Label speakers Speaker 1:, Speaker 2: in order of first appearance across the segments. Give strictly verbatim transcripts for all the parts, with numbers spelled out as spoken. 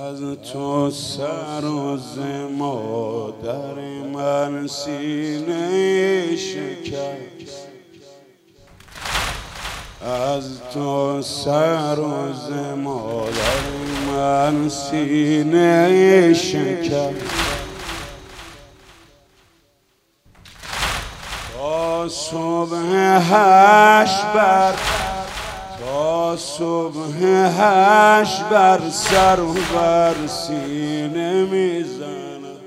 Speaker 1: از تو سر و ز مادر من سینه شکست، از تو سر و ز مادر من سینه شکست. تا صبح حشر بر تا صبح حشر بر سر و بر سینه میزنم.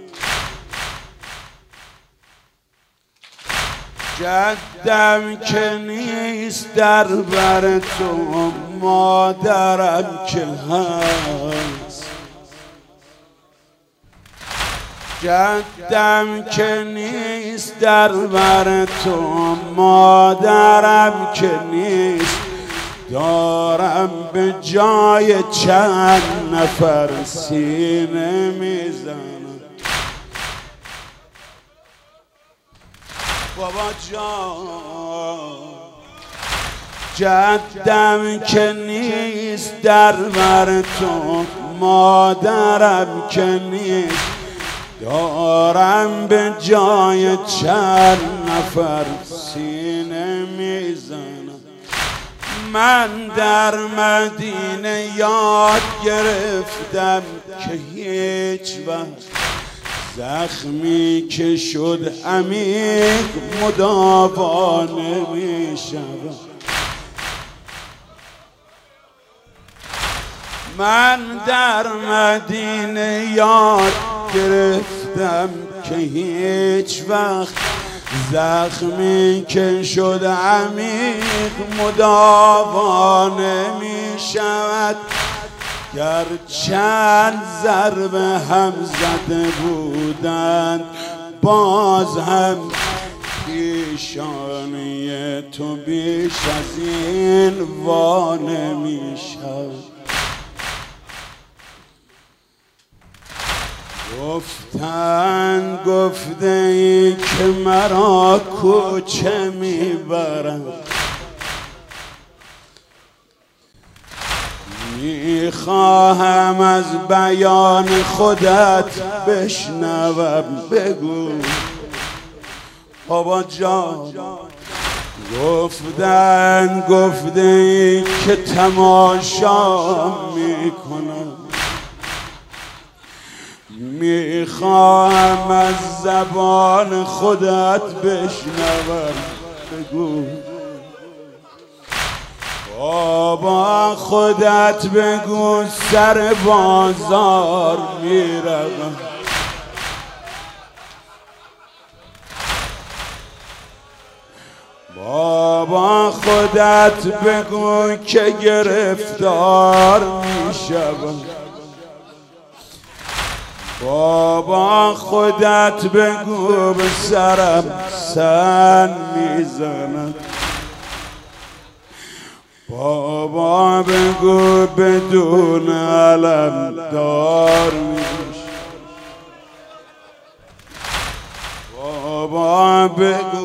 Speaker 1: جدم که نیست در بر تو، مادرم که هست. جدم که نیست در بر تو، مادرم که نیست. دارم به جای چند نفر سینه میزنم. بابا جان جدم که نیست در بر تو، مادرم که نیست. دارم به جای چند نفر سینه میزنم. من در مدینه یاد گرفتم که هیچ وقت زخمی که شد عمیق مداوا نمی شود. من در مدینه یاد گرفتم که هیچ وقت زخمی که شد عمیق مداوا نمی شود. گر چند ضربه هم زده بودند، باز هم پیشانی تو بیش از این وا نمی شود. گفتن گفته ای که مرا کوچه میبرند، میخواهم از بیان خودت بشنوم. بگو بابا جان. گفتن گفته ای که تماشا میکنم، میخواهم از زبان خودت بشنوم. بگو بابا خودت بگو سر بازار میروم. بابا خودت بگو که گرفتار میشوم. بابا خودت بگو به سرم سن میزنم. بابا بگو بدون علم دار میشم. بابا بگو